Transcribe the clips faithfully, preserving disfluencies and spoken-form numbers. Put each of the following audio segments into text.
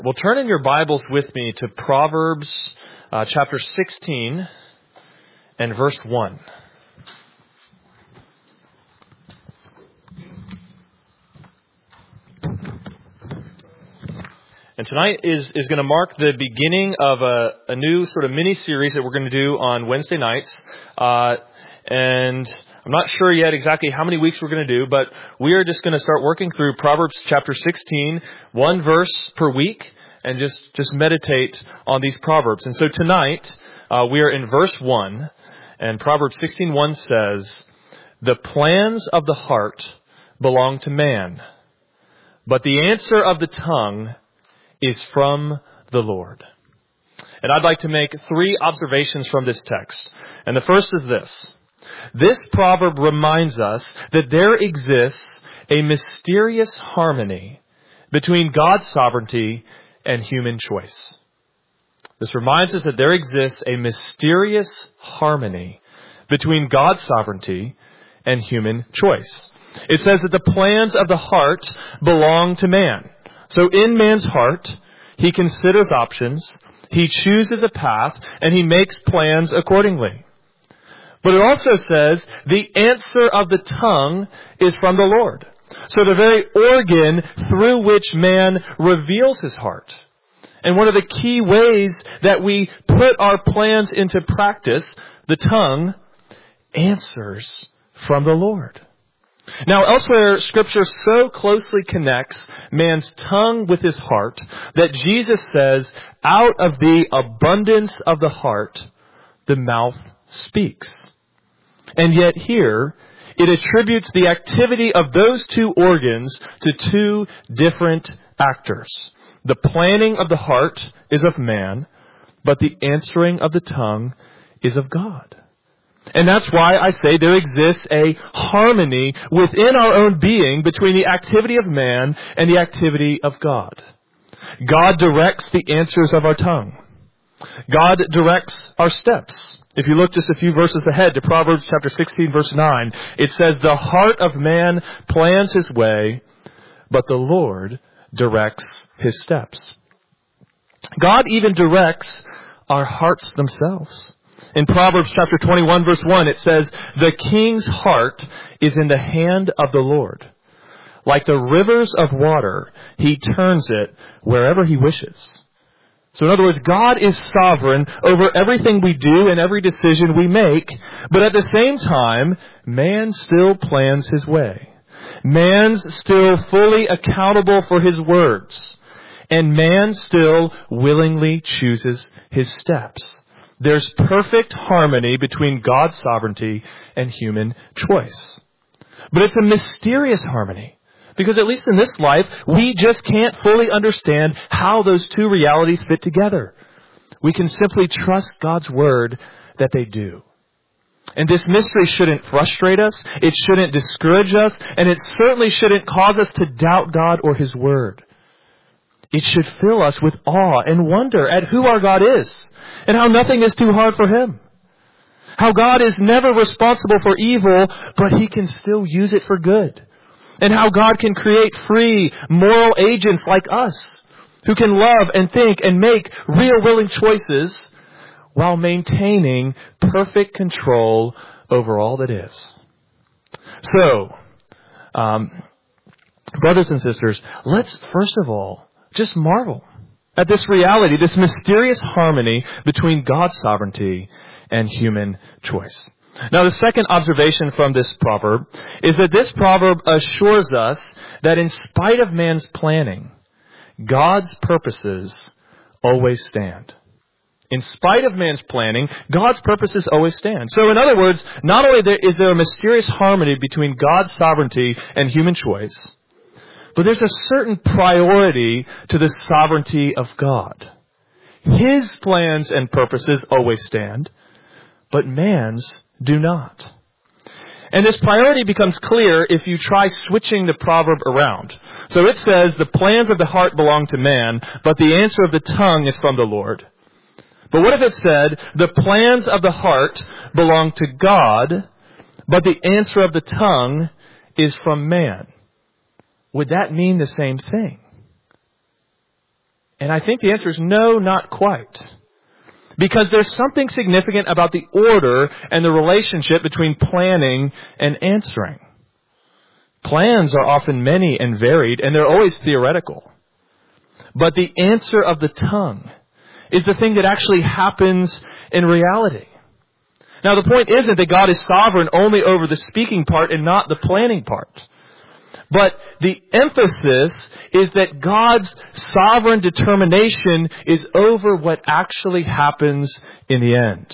Well, turn in your Bibles with me to Proverbs uh, chapter sixteen and verse one. And tonight is, is going to mark the beginning of a, a new sort of mini-series that we're going to do on Wednesday nights. Uh, and I'm not sure yet exactly how many weeks we're going to do, but we are just going to start working through Proverbs chapter sixteen, one verse per week, and just, just meditate on these Proverbs. And so tonight, uh, we are in verse one, and Proverbs sixteen one says, "The plans of the heart belong to man, but the answer of the tongue is from the Lord." And I'd like to make three observations from this text. And the first is this. This proverb reminds us that there exists a mysterious harmony between God's sovereignty and human choice. This reminds us that there exists a mysterious harmony between God's sovereignty and human choice. It says that the plans of the heart belong to man. So in man's heart, he considers options, he chooses a path, and he makes plans accordingly. But it also says the answer of the tongue is from the Lord. So the very organ through which man reveals his heart. And one of the key ways that we put our plans into practice, the tongue, answers from the Lord. Now, elsewhere, Scripture so closely connects man's tongue with his heart that Jesus says, out of the abundance of the heart, the mouth speaks. And yet here, it attributes the activity of those two organs to two different actors. The planning of the heart is of man, but the answering of the tongue is of God. And that's why I say there exists a harmony within our own being between the activity of man and the activity of God. God directs the answers of our tongue. God directs our steps. If you look just a few verses ahead to Proverbs chapter sixteen, verse nine, it says, "The heart of man plans his way, but the Lord directs his steps." God even directs our hearts themselves. In Proverbs chapter twenty-one, verse one, it says, "The king's heart is in the hand of the Lord. Like the rivers of water, he turns it wherever he wishes." So in other words, God is sovereign over everything we do and every decision we make, but at the same time, man still plans his way. Man's still fully accountable for his words, and man still willingly chooses his steps. There's perfect harmony between God's sovereignty and human choice. But it's a mysterious harmony. Because at least in this life, we just can't fully understand how those two realities fit together. We can simply trust God's word that they do. And this mystery shouldn't frustrate us, it shouldn't discourage us, and it certainly shouldn't cause us to doubt God or his word. It should fill us with awe and wonder at who our God is, and how nothing is too hard for him. How God is never responsible for evil, but he can still use it for good. And how God can create free, moral agents like us, who can love and think and make real willing choices while maintaining perfect control over all that is. So, um, brothers and sisters, let's first of all just marvel at this reality, this mysterious harmony between God's sovereignty and human choice. Now, the second observation from this proverb is that this proverb assures us that in spite of man's planning, God's purposes always stand. In spite of man's planning, God's purposes always stand. So in other words, not only is there a mysterious harmony between God's sovereignty and human choice, but there's a certain priority to the sovereignty of God. His plans and purposes always stand, but man's do not. And this priority becomes clear if you try switching the proverb around. So it says, "The plans of the heart belong to man, but the answer of the tongue is from the Lord." But what if it said, "The plans of the heart belong to God, but the answer of the tongue is from man"? Would that mean the same thing? And I think the answer is no, not quite. Because there's something significant about the order and the relationship between planning and answering. Plans are often many and varied, and they're always theoretical. But the answer of the tongue is the thing that actually happens in reality. Now, the point isn't that God is sovereign only over the speaking part and not the planning part. But the emphasis is that God's sovereign determination is over what actually happens in the end.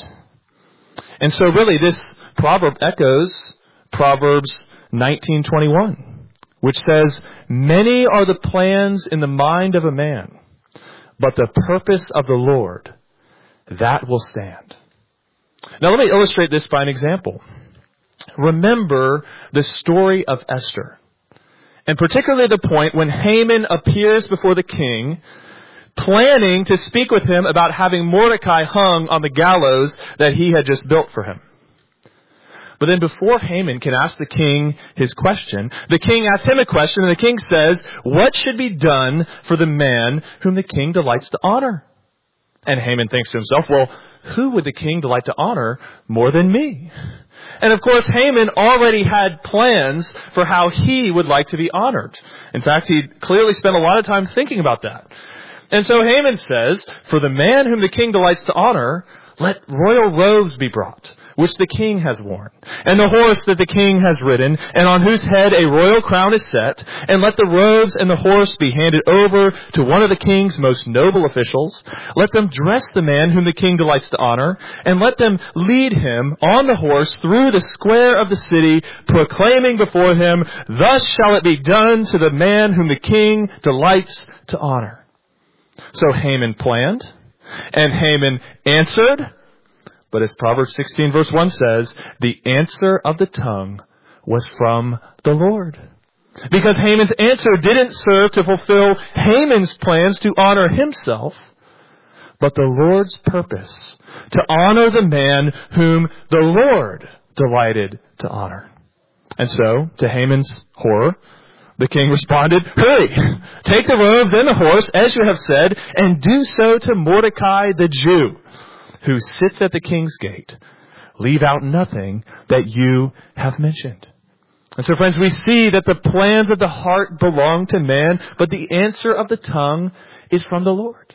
And so really this proverb echoes Proverbs nineteen twenty-one, which says, "Many are the plans in the mind of a man, but the purpose of the Lord, that will stand." Now let me illustrate this by an example. Remember the story of Esther. And particularly the point when Haman appears before the king, planning to speak with him about having Mordecai hung on the gallows that he had just built for him. But then before Haman can ask the king his question, the king asks him a question, and the king says, "What should be done for the man whom the king delights to honor?" And Haman thinks to himself, well, who would the king delight to honor more than me? And of course, Haman already had plans for how he would like to be honored. In fact, he clearly spent a lot of time thinking about that. And so Haman says, "For the man whom the king delights to honor, let royal robes be brought, which the king has worn, and the horse that the king has ridden, and on whose head a royal crown is set, and let the robes and the horse be handed over to one of the king's most noble officials. Let them dress the man whom the king delights to honor, and let them lead him on the horse through the square of the city, proclaiming before him, 'Thus shall it be done to the man whom the king delights to honor.'" So Haman planned, and Haman answered. But as Proverbs sixteen verse one says, the answer of the tongue was from the Lord. Because Haman's answer didn't serve to fulfill Haman's plans to honor himself, but the Lord's purpose to honor the man whom the Lord delighted to honor. And so, to Haman's horror, the king responded, "Hurry, take the robes and the horse, as you have said, and do so to Mordecai the Jew, who sits at the king's gate. Leave out nothing that you have mentioned." And so, friends, we see that the plans of the heart belong to man, but the answer of the tongue is from the Lord.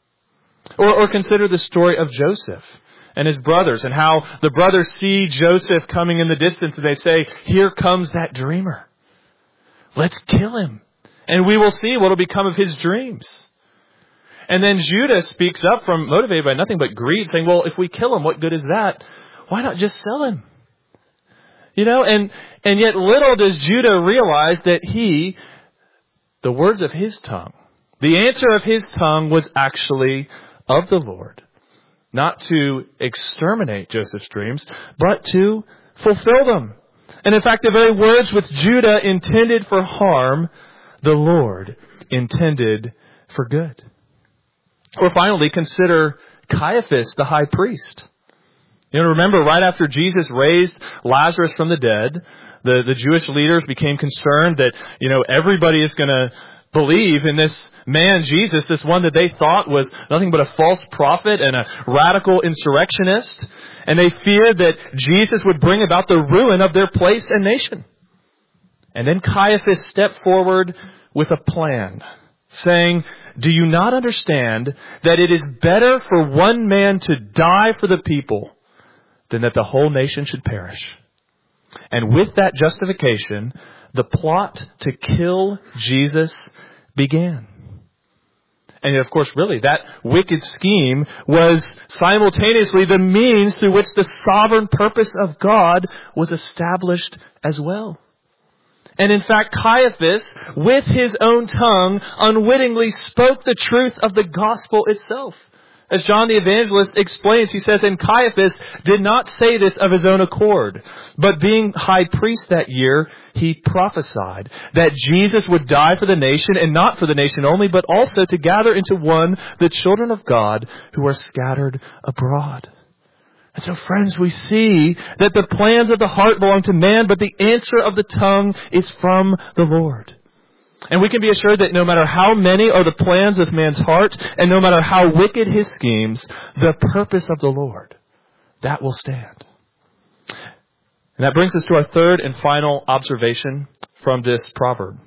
Or, or consider the story of Joseph and his brothers, and how the brothers see Joseph coming in the distance, and they say, "Here comes that dreamer. Let's kill him, and we will see what will become of his dreams." And then Judah speaks up, from motivated by nothing but greed, saying, "Well, if we kill him, what good is that? Why not just sell him?" You know, and, and yet little does Judah realize that he, the words of his tongue, the answer of his tongue was actually of the Lord. Not to exterminate Joseph's dreams, but to fulfill them. And in fact, the very words which Judah intended for harm, the Lord intended for good. Or finally, consider Caiaphas, the high priest. You know, remember, right after Jesus raised Lazarus from the dead, the, the Jewish leaders became concerned that, you know, everybody is going to believe in this man, Jesus, this one that they thought was nothing but a false prophet and a radical insurrectionist. And they feared that Jesus would bring about the ruin of their place and nation. And then Caiaphas stepped forward with a plan, saying, "Do you not understand that it is better for one man to die for the people than that the whole nation should perish?" And with that justification, the plot to kill Jesus began. And of course, really, that wicked scheme was simultaneously the means through which the sovereign purpose of God was established as well. And in fact, Caiaphas, with his own tongue, unwittingly spoke the truth of the gospel itself. As John the Evangelist explains, he says, "And Caiaphas did not say this of his own accord, but being high priest that year, he prophesied that Jesus would die for the nation, and not for the nation only, but also to gather into one the children of God who are scattered abroad." And so, friends, we see that the plans of the heart belong to man, but the answer of the tongue is from the Lord. And we can be assured that no matter how many are the plans of man's heart, and no matter how wicked his schemes, the purpose of the Lord, that will stand. And that brings us to our third and final observation from this proverb.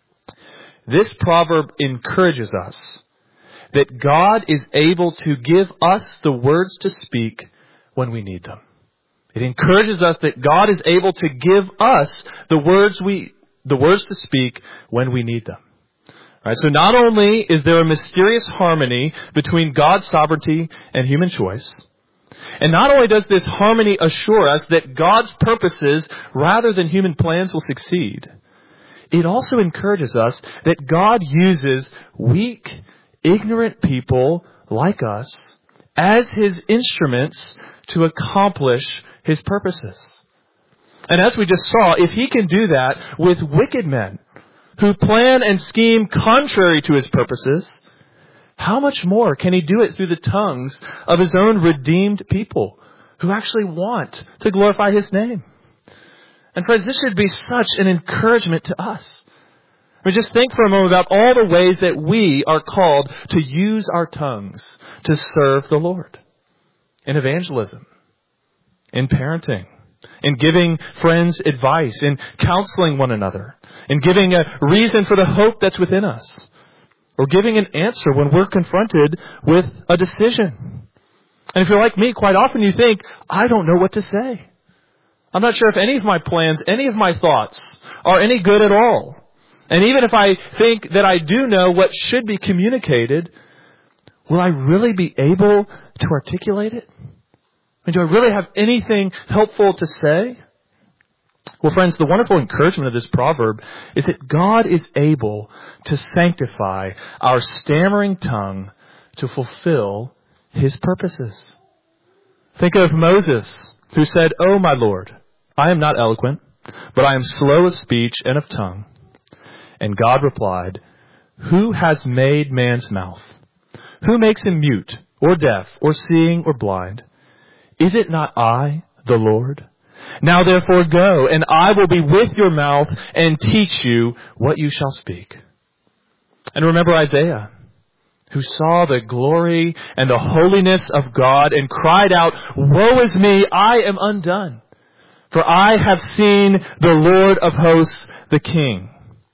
This proverb encourages us that God is able to give us the words to speak when we need them. It encourages us that God is able to give us the words we, the words to speak when we need them. All right, so not only is there a mysterious harmony between God's sovereignty and human choice, and not only does this harmony assure us that God's purposes rather than human plans will succeed, it also encourages us that God uses weak, ignorant people like us as His instruments to accomplish His purposes. And as we just saw, if He can do that with wicked men who plan and scheme contrary to His purposes, how much more can He do it through the tongues of His own redeemed people who actually want to glorify His name? And friends, this should be such an encouragement to us. I mean, just think for a moment about all the ways that we are called to use our tongues to serve the Lord. In evangelism, in parenting, in giving friends advice, in counseling one another, in giving a reason for the hope that's within us, or giving an answer when we're confronted with a decision. And if you're like me, quite often you think, I don't know what to say. I'm not sure if any of my plans, any of my thoughts are any good at all. And even if I think that I do know what should be communicated, will I really be able to articulate it? I mean, do I really have anything helpful to say? Well, friends, the wonderful encouragement of this proverb is that God is able to sanctify our stammering tongue to fulfill His purposes. Think of Moses, who said, "Oh, my Lord, I am not eloquent, but I am slow of speech and of tongue." And God replied, "Who has made man's mouth? Who makes him mute, or deaf, or seeing, or blind? Is it not I, the Lord? Now therefore go, and I will be with your mouth and teach you what you shall speak." And remember Isaiah, who saw the glory and the holiness of God and cried out, "Woe is me, I am undone, for I have seen the Lord of hosts, the King."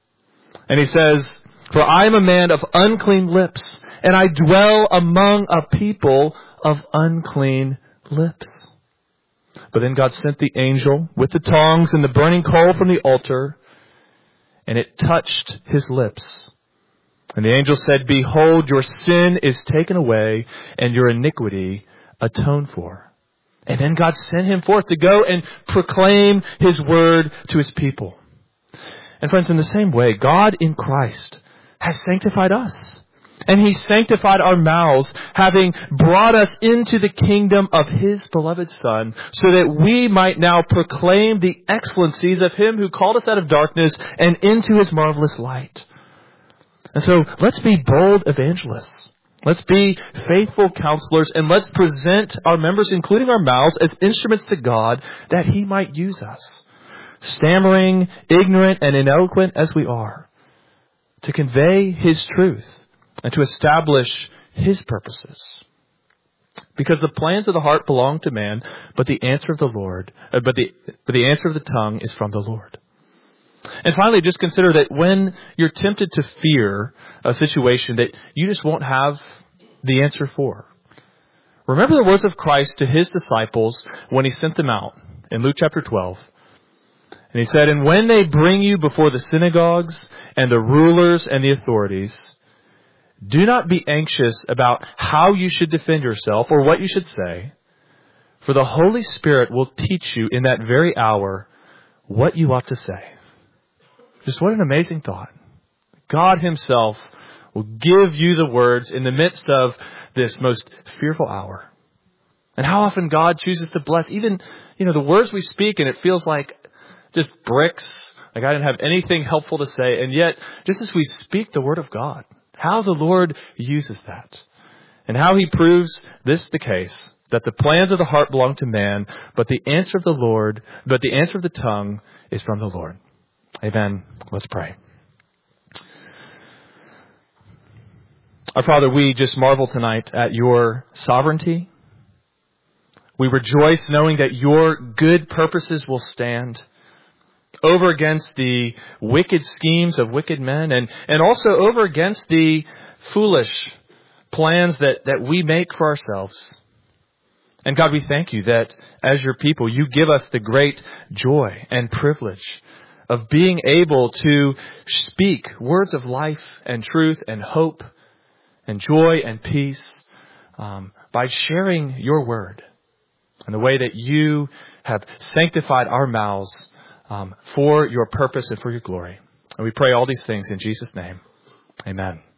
And he says, "For I am a man of unclean lips, and I dwell among a people of unclean lips." But then God sent the angel with the tongs and the burning coal from the altar, and it touched his lips. And the angel said, "Behold, your sin is taken away, and your iniquity atoned for." And then God sent him forth to go and proclaim His word to His people. And friends, in the same way, God in Christ has sanctified us. And He sanctified our mouths, having brought us into the kingdom of His beloved Son, so that we might now proclaim the excellencies of Him who called us out of darkness and into His marvelous light. And so let's be bold evangelists. Let's be faithful counselors, and let's present our members, including our mouths, as instruments to God that He might use us, stammering, ignorant, and ineloquent as we are, to convey His truth and to establish His purposes. Because the plans of the heart belong to man, but the answer of the Lord, uh, but the but the answer of the tongue is from the Lord. And finally, just consider that when you're tempted to fear a situation that you just won't have the answer for, remember the words of Christ to His disciples when He sent them out in Luke chapter twelve. And He said, "And when they bring you before the synagogues and the rulers and the authorities, do not be anxious about how you should defend yourself or what you should say, for the Holy Spirit will teach you in that very hour what you ought to say." Just what an amazing thought. God Himself will give you the words in the midst of this most fearful hour. And how often God chooses to bless even, you know, the words we speak, and it feels like just bricks, like I didn't have anything helpful to say. And yet, just as we speak the word of God, how the Lord uses that, and how He proves this the case, that the plans of the heart belong to man, but the answer of the Lord, but the answer of the tongue is from the Lord. Amen. Let's pray. Our Father, we just marvel tonight at your sovereignty. We rejoice knowing that your good purposes will stand over against the wicked schemes of wicked men, and, and also over against the foolish plans that, that we make for ourselves. And God, we thank you that as your people, you give us the great joy and privilege of being able to speak words of life and truth and hope and joy and peace um, by sharing your word and the way that you have sanctified our mouths um, for your purpose and for your glory. And we pray all these things in Jesus' name. Amen.